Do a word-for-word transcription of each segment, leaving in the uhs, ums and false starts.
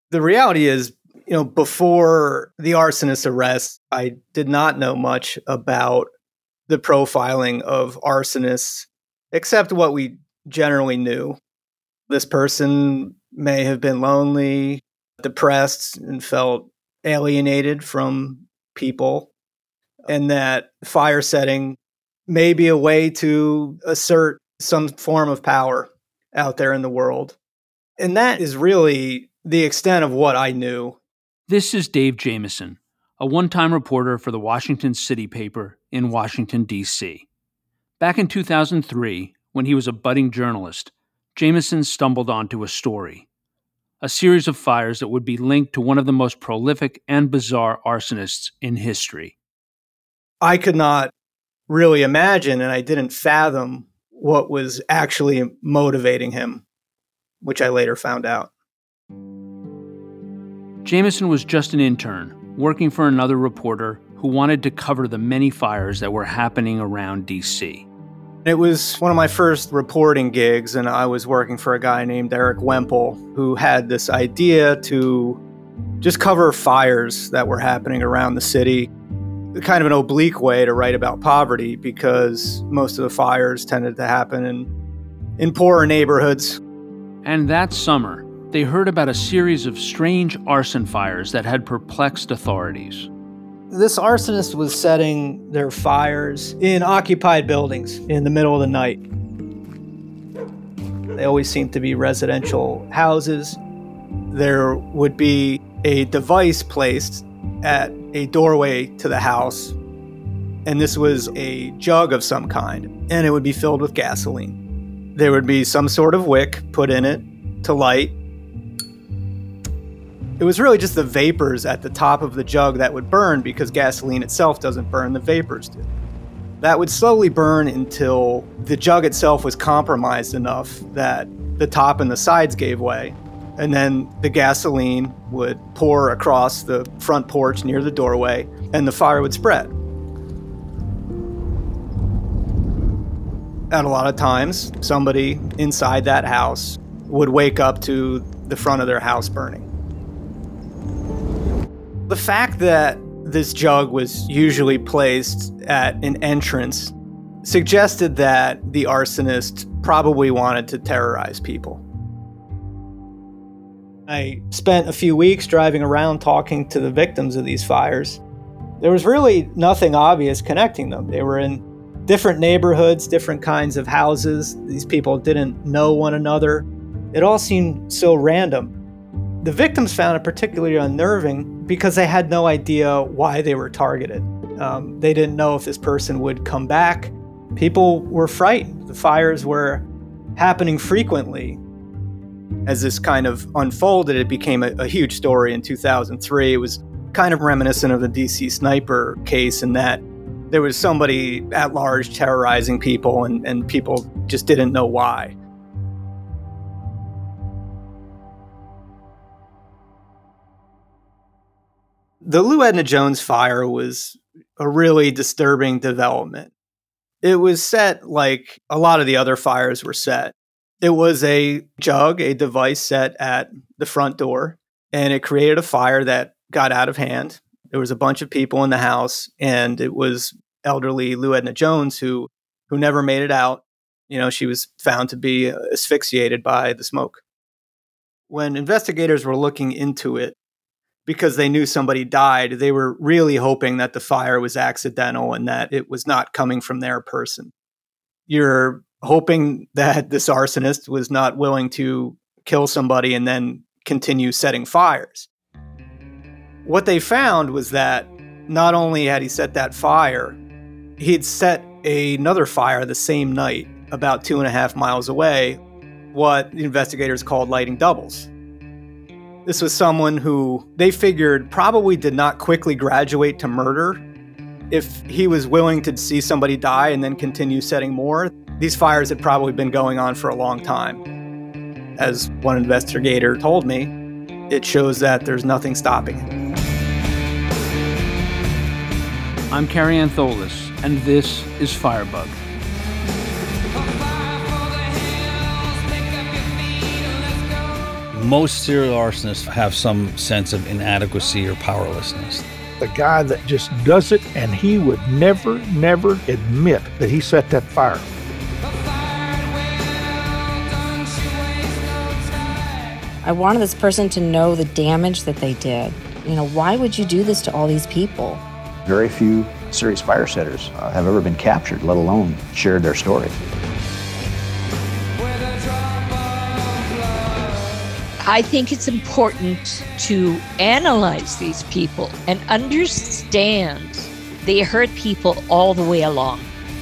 The reality is, you know, before the arsonist arrest, I did not know much about the profiling of arsonists, except what we generally knew. This person may have been lonely, depressed, and felt alienated from people, and that fire setting may be a way to assert some form of power out there in the world. And that is really the extent of what I knew. This is Dave Jamieson, a one-time reporter for the Washington City paper in Washington, D C. Back in two thousand three, when he was a budding journalist, Jamieson stumbled onto a story, a series of fires that would be linked to one of the most prolific and bizarre arsonists in history. I could not really imagine, and I didn't fathom what was actually motivating him, which I later found out. Jamieson was just an intern, working for another reporter who wanted to cover the many fires that were happening around D C. It was one of my first reporting gigs, and I was working for a guy named Eric Wemple, who had this idea to just cover fires that were happening around the city. Kind of an oblique way to write about poverty, because most of the fires tended to happen in, in poorer neighborhoods. And that summer, they heard about a series of strange arson fires that had perplexed authorities. This arsonist was setting their fires in occupied buildings in the middle of the night. They always seemed to be residential houses. There would be a device placed at a doorway to the house, and this was a jug of some kind, and it would be filled with gasoline. There would be some sort of wick put in it to light. It was really just the vapors at the top of the jug that would burn, because gasoline itself doesn't burn, the vapors do. That would slowly burn until the jug itself was compromised enough that the top and the sides gave way, and then the gasoline would pour across the front porch near the doorway, and the fire would spread. And a lot of times, somebody inside that house would wake up to the front of their house burning. The fact that this jug was usually placed at an entrance suggested that the arsonist probably wanted to terrorize people. I spent a few weeks driving around talking to the victims of these fires. There was really nothing obvious connecting them. They were in different neighborhoods, different kinds of houses. These people didn't know one another. It all seemed so random. The victims found it particularly unnerving because they had no idea why they were targeted. Um, they didn't know if this person would come back. People were frightened. The fires were happening frequently. As this kind of unfolded, it became a, a huge story in two thousand three. It was kind of reminiscent of the D C sniper case in that there was somebody at large terrorizing people, and, and people just didn't know why. The Lou Edna Jones fire was a really disturbing development. It was set like a lot of the other fires were set. It was a jug, a device set at the front door, and it created a fire that got out of hand. There was a bunch of people in the house, and it was elderly Lou Edna Jones who who never made it out. You know, she was found to be asphyxiated by the smoke. When investigators were looking into it, because they knew somebody died, they were really hoping that the fire was accidental and that it was not coming from their person. You're hoping that this arsonist was not willing to kill somebody and then continue setting fires. What they found was that not only had he set that fire, he'd set another fire the same night about two and a half miles away, what the investigators called lighting doubles. This was someone who they figured probably did not quickly graduate to murder. If he was willing to see somebody die and then continue setting more, these fires had probably been going on for a long time. As one investigator told me, it shows that there's nothing stopping it. I'm Carrie Antholis, and this is Firebug. Most serial arsonists have some sense of inadequacy or powerlessness. The guy that just does it, and he would never, never admit that he set that fire. I wanted this person to know the damage that they did. You know, why would you do this to all these people? Very few serious fire setters uh, have ever been captured, let alone shared their story. I think it's important to analyze these people and understand they hurt people all the way along.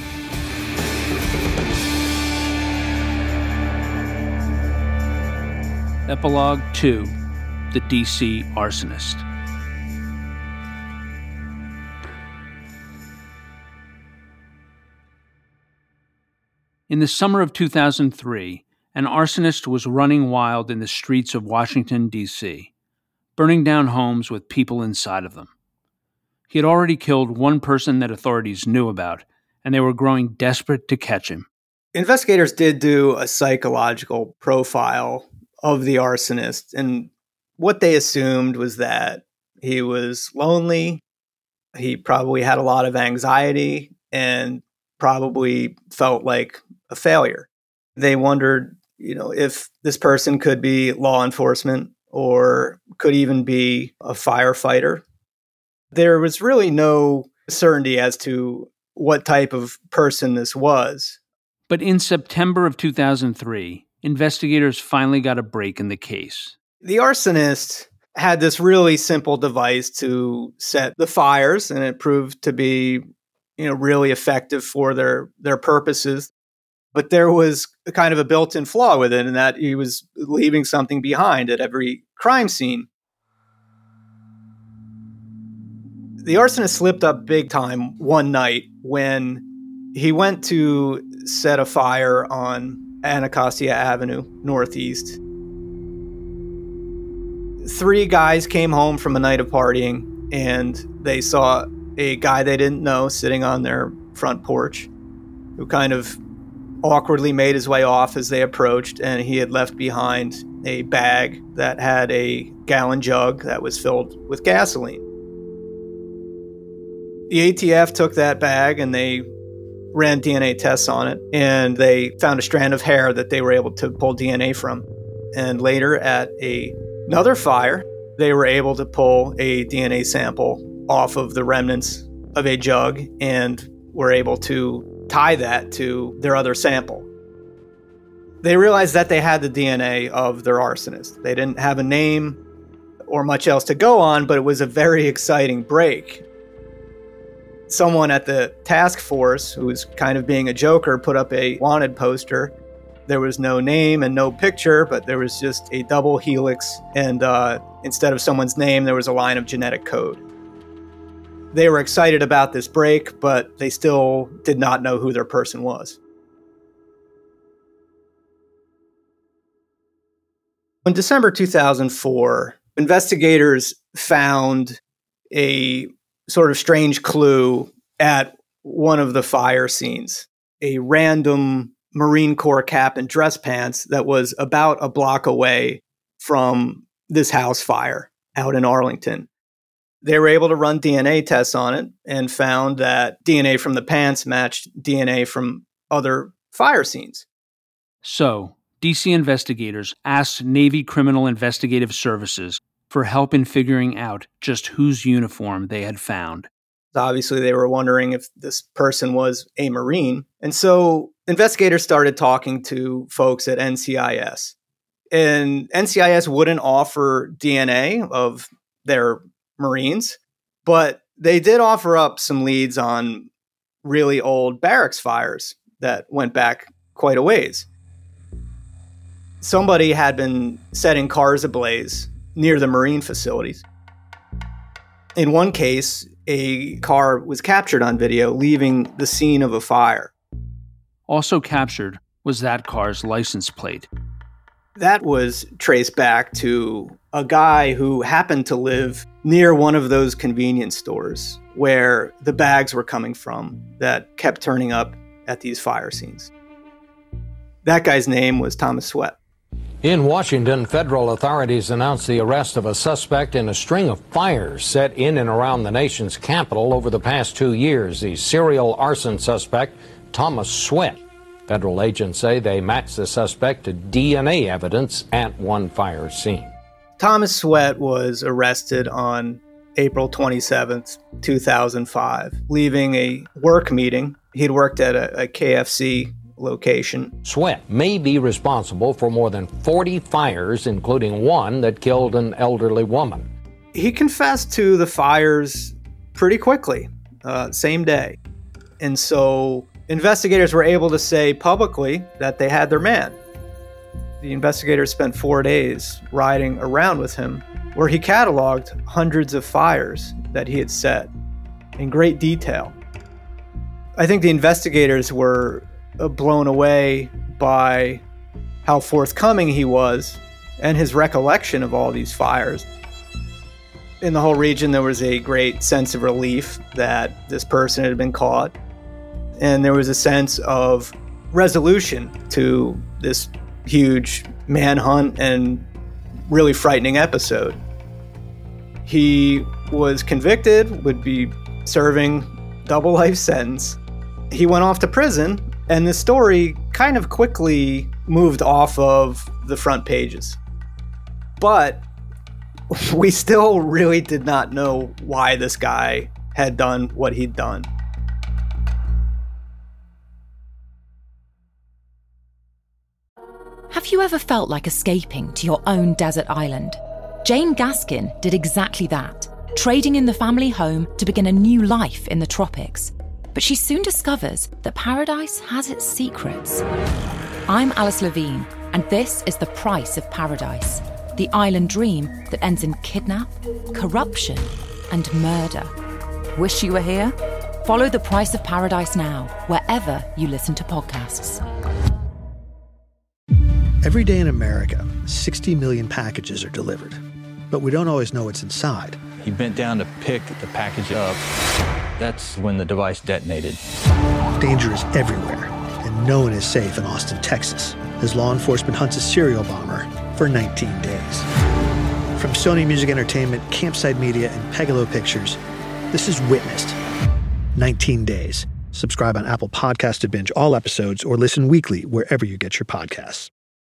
Epilogue two, The D C Arsonist. In the summer of two thousand three, an arsonist was running wild in the streets of Washington, D C, burning down homes with people inside of them. He had already killed one person that authorities knew about, and they were growing desperate to catch him. Investigators did do a psychological profile of the arsonist, and what they assumed was that he was lonely, he probably had a lot of anxiety, and probably felt like a failure. They wondered, you know, if this person could be law enforcement or could even be a firefighter. There was really no certainty as to what type of person this was. But in September of two thousand three, investigators finally got a break in the case. The arsonist had this really simple device to set the fires, and it proved to be, you know, really effective for their, their purposes. But there was a kind of a built-in flaw with it, in that he was leaving something behind at every crime scene. The arsonist slipped up big time one night when he went to set a fire on Anacostia Avenue, Northeast. Three guys came home from a night of partying, and they saw a guy they didn't know sitting on their front porch, who kind of awkwardly made his way off as they approached, and he had left behind a bag that had a gallon jug that was filled with gasoline. The A T F took that bag and they ran D N A tests on it, and they found a strand of hair that they were able to pull D N A from. And later at a, another fire, they were able to pull a D N A sample off of the remnants of a jug and were able to tie that to their other sample. They realized that they had the D N A of their arsonist. They didn't have a name or much else to go on, but it was a very exciting break. Someone at the task force, who was kind of being a joker, put up a wanted poster. There was no name and no picture, but there was just a double helix, and uh, instead of someone's name, there was a line of genetic code. They were excited about this break, but they still did not know who their person was. In December two thousand four, investigators found a sort of strange clue at one of the fire scenes, a random Marine Corps cap and dress pants that was about a block away from this house fire out in Arlington. They were able to run D N A tests on it and found that D N A from the pants matched D N A from other fire scenes. So, D C investigators asked Navy Criminal Investigative Services for help in figuring out just whose uniform they had found. Obviously, they were wondering if this person was a Marine. And so investigators started talking to folks at N C I S. And N C I S wouldn't offer D N A of their Marines, but they did offer up some leads on really old barracks fires that went back quite a ways. Somebody had been setting cars ablaze near the Marine facilities. In one case, a car was captured on video leaving the scene of a fire. Also captured was that car's license plate. That was traced back to a guy who happened to live near one of those convenience stores where the bags were coming from that kept turning up at these fire scenes. That guy's name was Thomas Sweat. In Washington, federal authorities announced the arrest of a suspect in a string of fires set in and around the nation's capital over the past two years. The serial arson suspect, Thomas Sweat. Federal agents say they matched the suspect to D N A evidence at one fire scene. Thomas Sweat was arrested on April twenty-seventh, two thousand five, leaving a work meeting. He'd worked at a, a K F C location. Sweat may be responsible for more than forty fires, including one that killed an elderly woman. He confessed to the fires pretty quickly, uh, same day. And so investigators were able to say publicly that they had their man. The investigators spent four days riding around with him, where he cataloged hundreds of fires that he had set in great detail. I think the investigators were blown away by how forthcoming he was and his recollection of all these fires. In the whole region, there was a great sense of relief that this person had been caught, and there was a sense of resolution to this huge manhunt and really frightening episode. He was convicted, would be serving double life sentence. He went off to prison, and the story kind of quickly moved off of the front pages. But we still really did not know why this guy had done what he'd done. Have you ever felt like escaping to your own desert island? Jane Gaskin did exactly that, trading in the family home to begin a new life in the tropics. But she soon discovers that paradise has its secrets. I'm Alice Levine, and this is The Price of Paradise, the island dream that ends in kidnap, corruption, and murder. Wish you were here? Follow The Price of Paradise now, wherever you listen to podcasts. Every day in America, sixty million packages are delivered, but we don't always know what's inside. He bent down to pick the package up. That's when the device detonated. Danger is everywhere, and no one is safe in Austin, Texas, as law enforcement hunts a serial bomber for nineteen days. From Sony Music Entertainment, Campside Media, and Pegalo Pictures, this is Witnessed. nineteen days. Subscribe on Apple Podcasts to binge all episodes or listen weekly wherever you get your podcasts.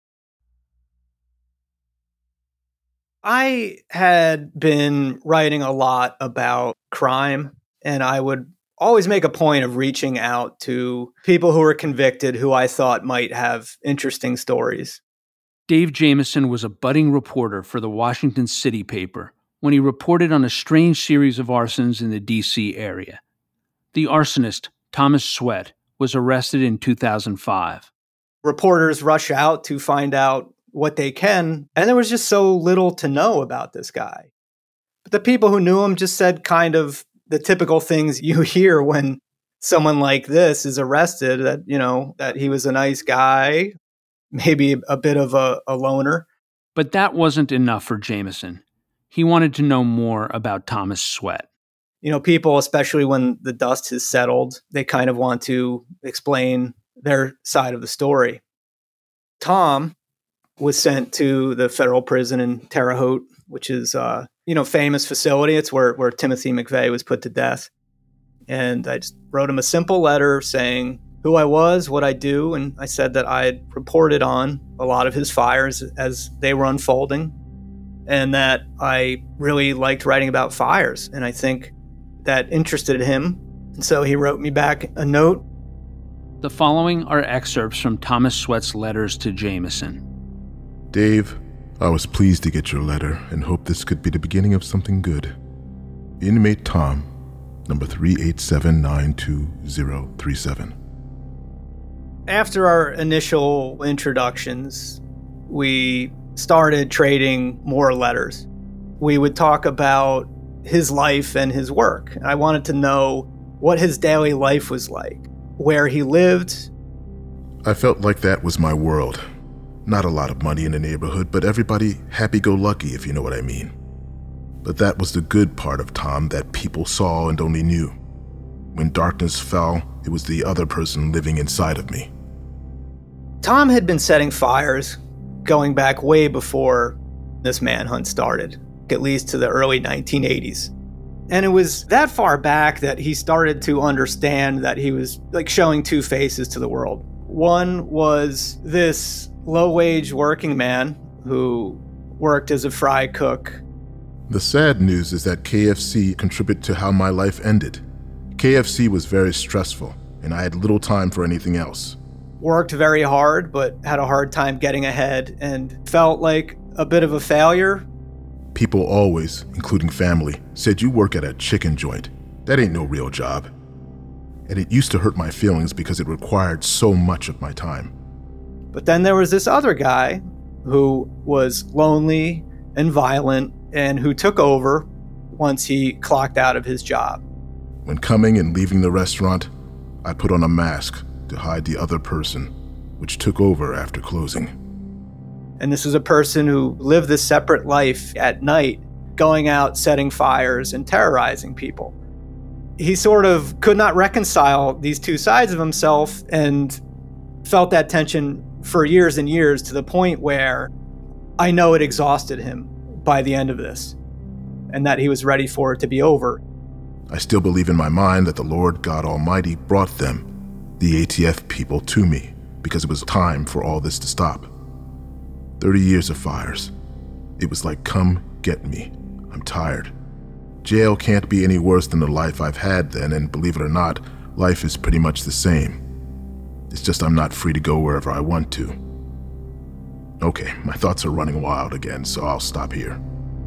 I had been writing a lot about crime, and I would always make a point of reaching out to people who were convicted who I thought might have interesting stories. Dave Jamieson was a budding reporter for the Washington City paper when he reported on a strange series of arsons in the D C area. The arsonist, Thomas Sweat, was arrested in two thousand five. Reporters rush out to find out what they can, and there was just so little to know about this guy. But the people who knew him just said kind of the typical things you hear when someone like this is arrested, that, you know, that he was a nice guy, maybe a bit of a, a loner. But that wasn't enough for Jamieson. He wanted to know more about Thomas Sweat. You know, people, especially when the dust has settled, they kind of want to explain their side of the story. Tom was sent to the federal prison in Terre Haute, which is a you know, famous facility. It's where, where Timothy McVeigh was put to death. And I just wrote him a simple letter saying who I was, what I do, and I said that I had reported on a lot of his fires as they were unfolding, and that I really liked writing about fires, and I think that interested him. And so he wrote me back a note. The following are excerpts from Thomas Sweat's letters to Jamieson. Dave, I was pleased to get your letter and hope this could be the beginning of something good. Inmate Tom, number three eight seven nine two zero three seven. After our initial introductions, we started trading more letters. We would talk about his life and his work. I wanted to know what his daily life was like, where he lived. I felt like that was my world. Not a lot of money in the neighborhood, but everybody happy-go-lucky, if you know what I mean. But that was the good part of Tom that people saw and only knew. When darkness fell, it was the other person living inside of me. Tom had been setting fires going back way before this manhunt started, at least to the early nineteen eighties. And it was that far back that he started to understand that he was like showing two faces to the world. One was this low-wage working man who worked as a fry cook. The sad news is that K F C contributed to how my life ended. K F C was very stressful, and I had little time for anything else. Worked very hard, but had a hard time getting ahead and felt like a bit of a failure. People always, including family, said you work at a chicken joint. That ain't no real job. And it used to hurt my feelings because it required so much of my time. But then there was this other guy who was lonely and violent and who took over once he clocked out of his job. When coming and leaving the restaurant, I put on a mask to hide the other person, which took over after closing. And this is a person who lived this separate life at night, going out, setting fires, and terrorizing people. He sort of could not reconcile these two sides of himself and felt that tension for years and years, to the point where I know it exhausted him by the end of this, and that he was ready for it to be over. I still believe in my mind that the Lord God Almighty brought them, the A T F people, to me because it was time for all this to stop. Thirty years of fires. It was like, come get me. I'm tired. Jail can't be any worse than the life I've had then, and believe it or not, life is pretty much the same. It's just I'm not free to go wherever I want to. Okay, my thoughts are running wild again, so I'll stop here.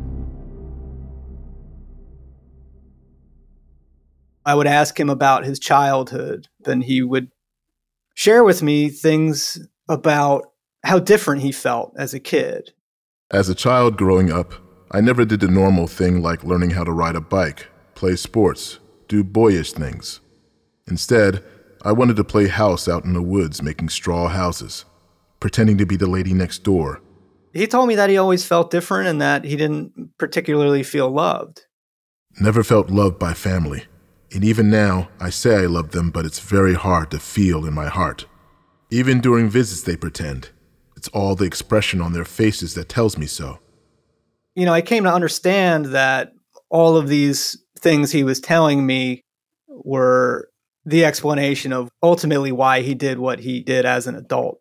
I would ask him about his childhood, then he would share with me things about how different he felt as a kid. As a child growing up, I never did the normal thing like learning how to ride a bike, play sports, do boyish things. Instead, I wanted to play house out in the woods making straw houses, pretending to be the lady next door. He told me that he always felt different and that he didn't particularly feel loved. Never felt loved by family. And even now, I say I love them, but it's very hard to feel in my heart. Even during visits, they pretend. It's all the expression on their faces that tells me so. You know, I came to understand that all of these things he was telling me were the explanation of ultimately why he did what he did as an adult.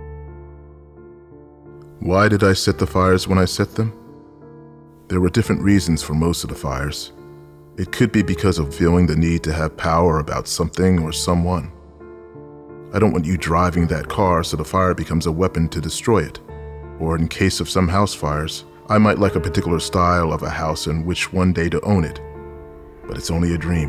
Why did I set the fires when I set them? There were different reasons for most of the fires. It could be because of feeling the need to have power about something or someone. I don't want you driving that car so the fire becomes a weapon to destroy it. Or in case of some house fires, I might like a particular style of a house and wish one day to own it. But it's only a dream.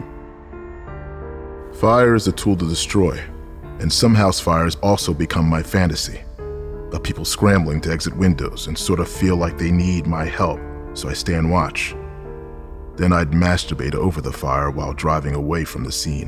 Fire is a tool to destroy, and some house fires also become my fantasy. Of people scrambling to exit windows and sort of feel like they need my help, so I stay and watch. Then I'd masturbate over the fire while driving away from the scene.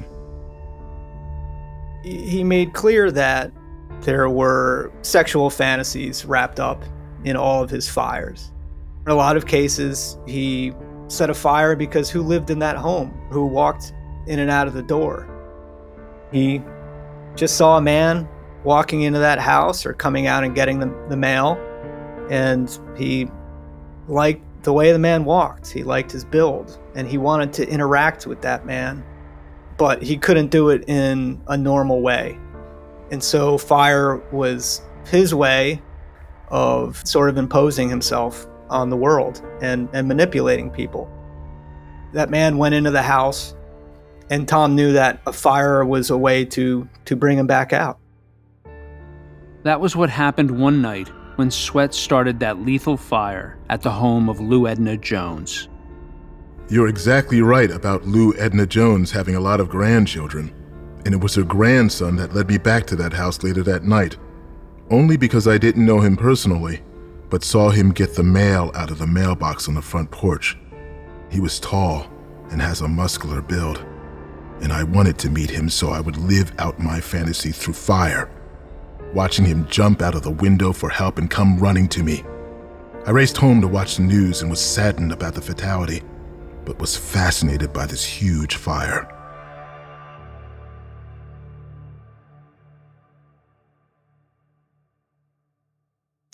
He made clear that there were sexual fantasies wrapped up in all of his fires. In a lot of cases, he set a fire because who lived in that home? Who walked in and out of the door? He just saw a man walking into that house or coming out and getting the, the mail, and he liked the way the man walked. He liked his build, and he wanted to interact with that man, but he couldn't do it in a normal way. And so fire was his way of sort of imposing himself on the world and, and manipulating people. That man went into the house, and Tom knew that a fire was a way to, to bring him back out. That was what happened one night when Sweat started that lethal fire at the home of Lou Edna Jones. You're exactly right about Lou Edna Jones having a lot of grandchildren, and it was her grandson that led me back to that house later that night. Only because I didn't know him personally, but saw him get the mail out of the mailbox on the front porch. He was tall and has a muscular build, and I wanted to meet him so I would live out my fantasy through fire, watching him jump out of the window for help and come running to me. I raced home to watch the news and was saddened about the fatality, but was fascinated by this huge fire.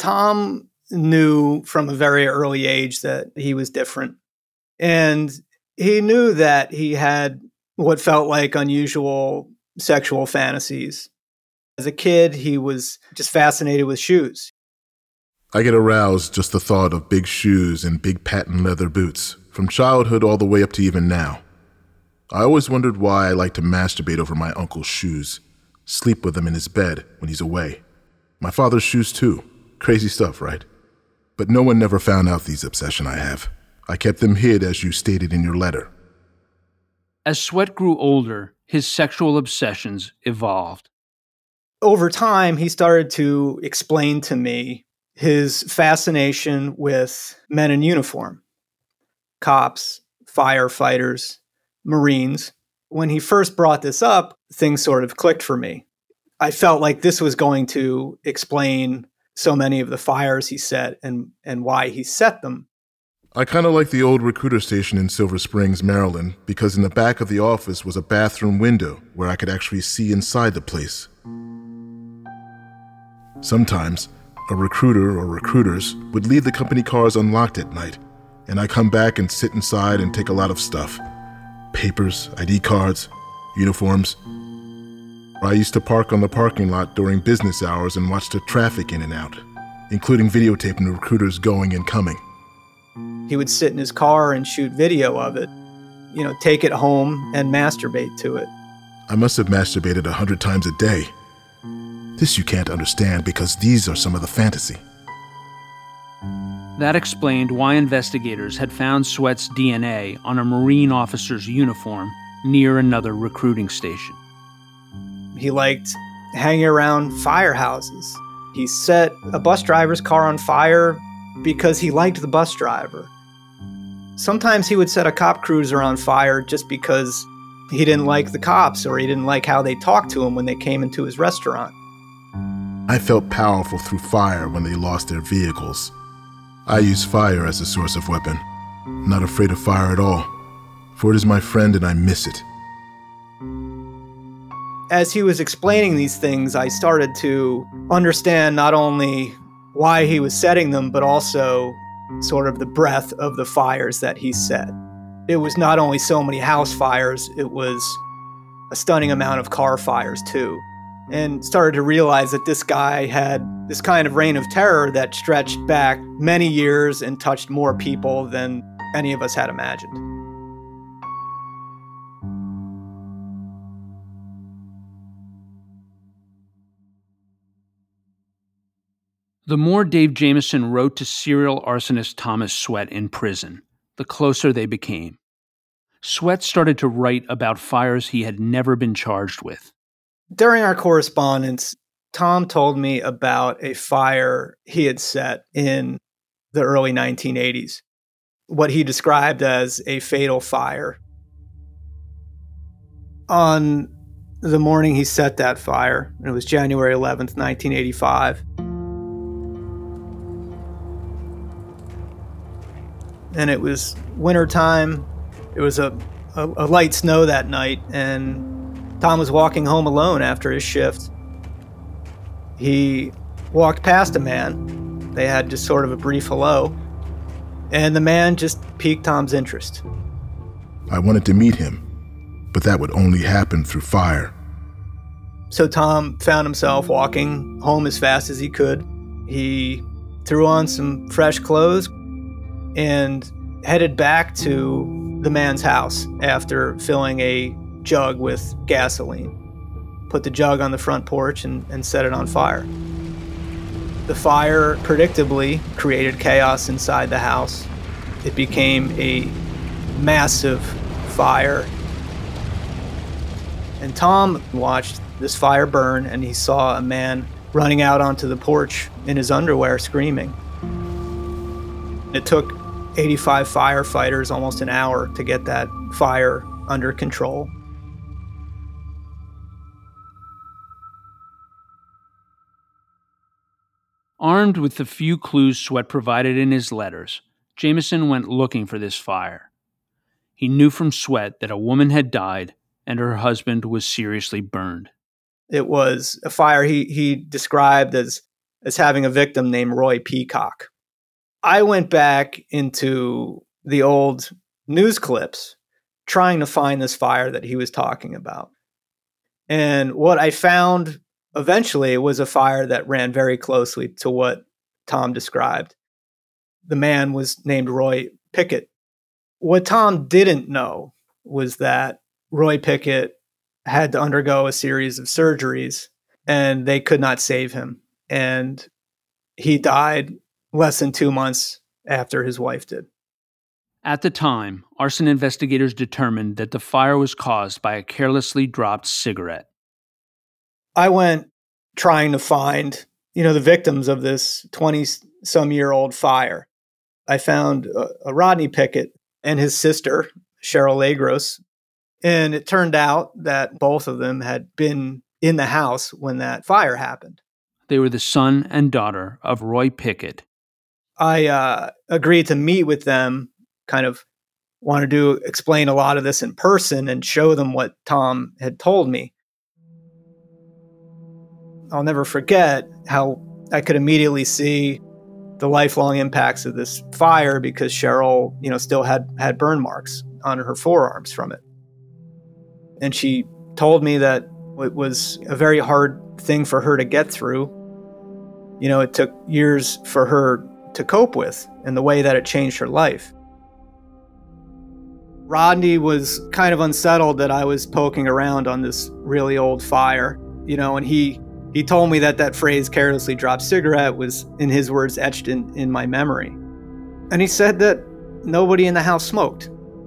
Tom knew from a very early age that he was different. And he knew that he had what felt like unusual sexual fantasies. As a kid, he was just fascinated with shoes. I get aroused just the thought of big shoes and big patent leather boots, from childhood all the way up to even now. I always wondered why I like to masturbate over my uncle's shoes, sleep with him in his bed when he's away. My father's shoes too. Crazy stuff, right? But no one never found out these obsessions I have. I kept them hid, as you stated in your letter. As Sweat grew older, his sexual obsessions evolved. Over time, he started to explain to me his fascination with men in uniform. Cops, firefighters, Marines. When he first brought this up, things sort of clicked for me. I felt like this was going to explain so many of the fires he set and, and why he set them. I kind of like the old recruiter station in Silver Springs, Maryland, because in the back of the office was a bathroom window where I could actually see inside the place. Sometimes, a recruiter or recruiters would leave the company cars unlocked at night, and I come back and sit inside and take a lot of stuff. Papers, I D cards, uniforms. I used to park on the parking lot during business hours and watch the traffic in and out, including videotaping the recruiters going and coming. He would sit in his car and shoot video of it, you know, take it home and masturbate to it. I must have masturbated a hundred times a day. This you can't understand because these are some of the fantasy. That explained why investigators had found Sweat's D N A on a Marine officer's uniform near another recruiting station. He liked hanging around firehouses. He set a bus driver's car on fire because he liked the bus driver. Sometimes he would set a cop cruiser on fire just because he didn't like the cops or he didn't like how they talked to him when they came into his restaurant. I felt powerful through fire when they lost their vehicles. I use fire as a source of weapon. I'm not afraid of fire at all, for it is my friend and I miss it. As he was explaining these things, I started to understand not only why he was setting them, but also sort of the breadth of the fires that he set. It was not only so many house fires, it was a stunning amount of car fires too. And started to realize that this guy had this kind of reign of terror that stretched back many years and touched more people than any of us had imagined. The more Dave Jamieson wrote to serial arsonist Thomas Sweat in prison, the closer they became. Sweat started to write about fires he had never been charged with. During our correspondence, Tom told me about a fire he had set in the early nineteen eighties, what he described as a fatal fire. On the morning he set that fire, and it was January eleventh, nineteen eighty-five, and it was wintertime. It was a, a, a light snow that night, and Tom was walking home alone after his shift. He walked past a man. They had just sort of a brief hello, and the man just piqued Tom's interest. I wanted to meet him, but that would only happen through fire. So Tom found himself walking home as fast as he could. He threw on some fresh clothes and headed back to the man's house after filling a jug with gasoline. Put the jug on the front porch and, and set it on fire. The fire predictably created chaos inside the house. It became a massive fire. And Tom watched this fire burn, and he saw a man running out onto the porch in his underwear screaming. It took eighty-five firefighters almost an hour to get that fire under control. Armed with the few clues Sweat provided in his letters, Jamieson went looking for this fire. He knew from Sweat that a woman had died and her husband was seriously burned. It was a fire he, he described as as having a victim named Roy Peacock. I went back into the old news clips trying to find this fire that he was talking about. And what I found eventually was a fire that ran very closely to what Tom described. The man was named Roy Pickett. What Tom didn't know was that Roy Pickett had to undergo a series of surgeries and they could not save him. And he died less than two months after his wife did. At the time, arson investigators determined that the fire was caused by a carelessly dropped cigarette. I went trying to find, you know, the victims of this twenty-some-year-old fire. I found a, a Rodney Pickett and his sister, Cheryl Lagros, and it turned out that both of them had been in the house when that fire happened. They were the son and daughter of Roy Pickett. I uh, agreed to meet with them, kind of wanted to explain a lot of this in person and show them what Tom had told me. I'll never forget how I could immediately see the lifelong impacts of this fire because Cheryl, you know, still had, had burn marks on her forearms from it. And she told me that it was a very hard thing for her to get through. You know, it took years for her to cope with and the way that it changed her life. Rodney was kind of unsettled that I was poking around on this really old fire, you know, and he he told me that that phrase, carelessly dropped cigarette, was, in his words, etched in, in my memory. And he said that nobody in the house smoked.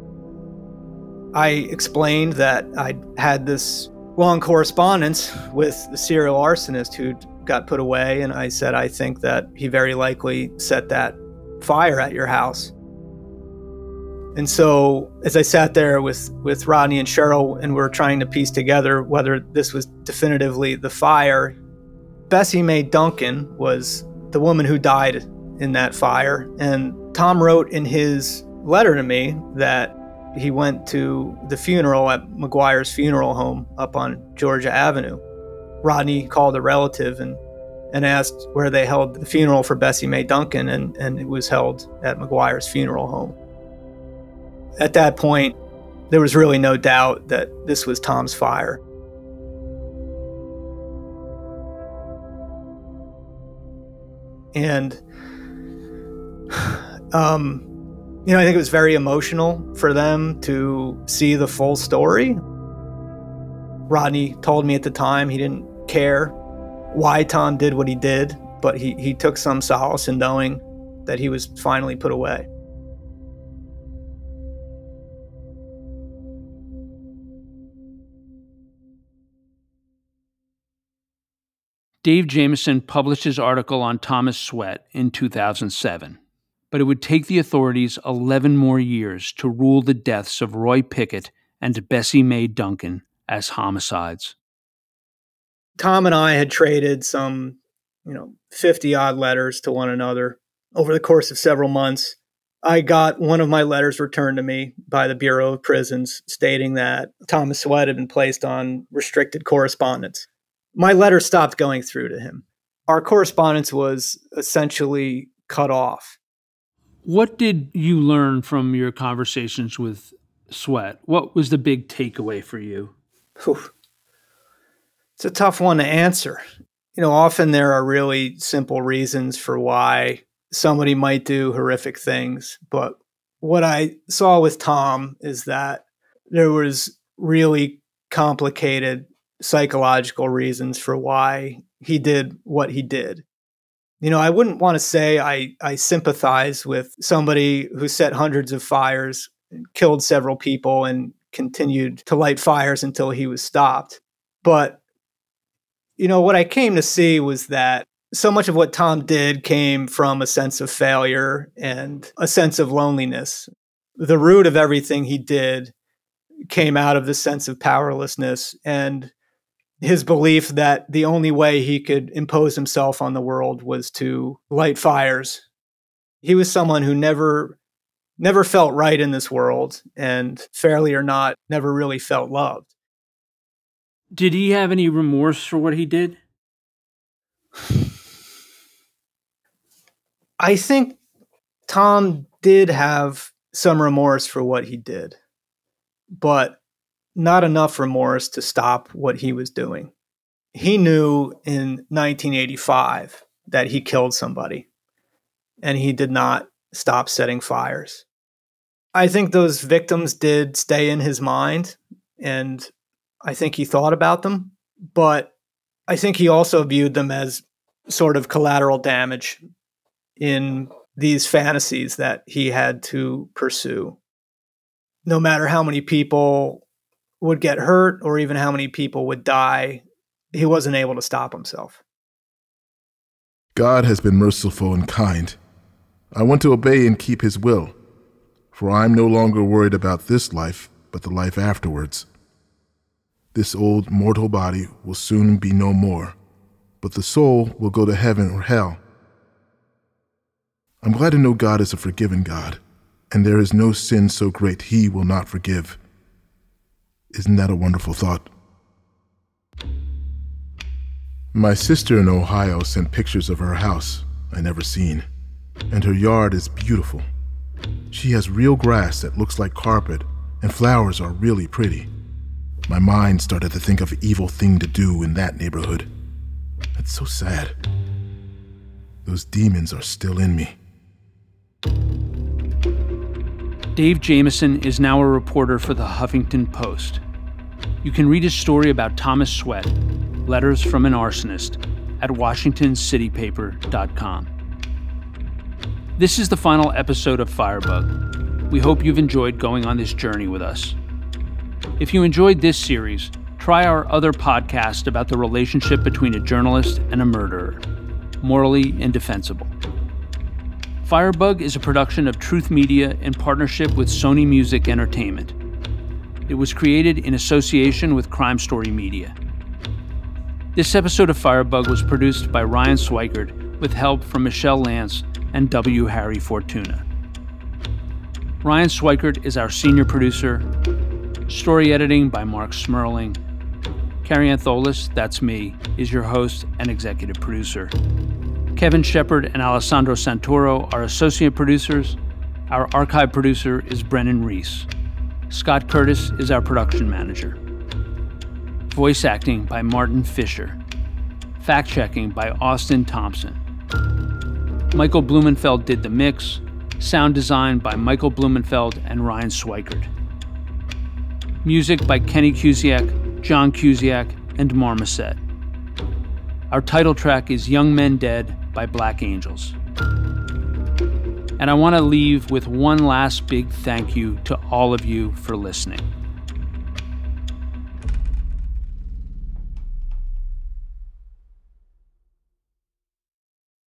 I explained that I'd had this long correspondence with the serial arsonist who got put away, and I said, I think that he very likely set that fire at your house. And so as I sat there with, with Rodney and Cheryl and we were trying to piece together whether this was definitively the fire, Bessie Mae Duncan was the woman who died in that fire. And Tom wrote in his letter to me that he went to the funeral at McGuire's funeral home up on Georgia Avenue. Rodney called a relative and, and asked where they held the funeral for Bessie Mae Duncan, and, and it was held at McGuire's funeral home. At that point, there was really no doubt that this was Tom's fire. And, um, you know, I think it was very emotional for them to see the full story. Rodney told me at the time he didn't care why Tom did what he did, but he, he took some solace in knowing that he was finally put away. Dave Jamieson published his article on Thomas Sweat in two thousand seven, but it would take the authorities eleven more years to rule the deaths of Roy Pickett and Bessie Mae Duncan as homicides. Tom and I had traded some, you know, fifty-odd letters to one another over the course of several months. I got one of my letters returned to me by the Bureau of Prisons stating that Thomas Sweat had been placed on restricted correspondence. My letter stopped going through to him. Our correspondence was essentially cut off. What did you learn from your conversations with Sweat? What was the big takeaway for you? Whew. It's a tough one to answer. You know, often there are really simple reasons for why somebody might do horrific things. But what I saw with Tom is that there was really complicated psychological reasons for why he did what he did. You know, I wouldn't want to say I, I sympathize with somebody who set hundreds of fires, killed several people, and continued to light fires until he was stopped. But, you know, what I came to see was that so much of what Tom did came from a sense of failure and a sense of loneliness. The root of everything he did came out of the sense of powerlessness and his belief that the only way he could impose himself on the world was to light fires. He was someone who never, never felt right in this world, and fairly or not, never really felt loved. Did he have any remorse for what he did? I think Tom did have some remorse for what he did, but not enough remorse to stop what he was doing. He knew in nineteen eighty-five that he killed somebody, and he did not stop setting fires. I think those victims did stay in his mind, and I think he thought about them, but I think he also viewed them as sort of collateral damage in these fantasies that he had to pursue. No matter how many people would get hurt or even how many people would die, he wasn't able to stop himself. God has been merciful and kind. I want to obey and keep his will, for I am no longer worried about this life, but the life afterwards. This old mortal body will soon be no more, but the soul will go to heaven or hell. I'm glad to know God is a forgiving God, and there is no sin so great he will not forgive. Isn't that a wonderful thought? My sister in Ohio sent pictures of her house I never seen, and her yard is beautiful. She has real grass that looks like carpet, and flowers are really pretty. My mind started to think of an evil thing to do in that neighborhood. It's so sad. Those demons are still in me. Dave Jamieson is now a reporter for the Huffington Post. You can read his story about Thomas Sweat, Letters from an Arsonist, at washington city paper dot com. This is the final episode of Firebug. We hope you've enjoyed going on this journey with us. If you enjoyed this series, try our other podcast about the relationship between a journalist and a murderer, Morally Indefensible. Firebug is a production of Truth Media in partnership with Sony Music Entertainment. It was created in association with Crime Story Media. This episode of Firebug was produced by Ryan Swikert with help from Michelle Lance and W. Harry Fortuna. Ryan Swikert is our senior producer. Story editing by Mark Smerling. Carrie Antholis, that's me, is your host and executive producer. Kevin Shepard and Alessandro Santoro are associate producers. Our archive producer is Brennan Reese. Scott Curtis is our production manager. Voice acting by Martin Fisher. Fact-checking by Austin Thompson. Michael Blumenfeld did the mix. Sound design by Michael Blumenfeld and Ryan Swikert. Music by Kenny Kusiak, John Kusiak, and Marmoset. Our title track is Young Men Dead by Black Angels. And I want to leave with one last big thank you to all of you for listening.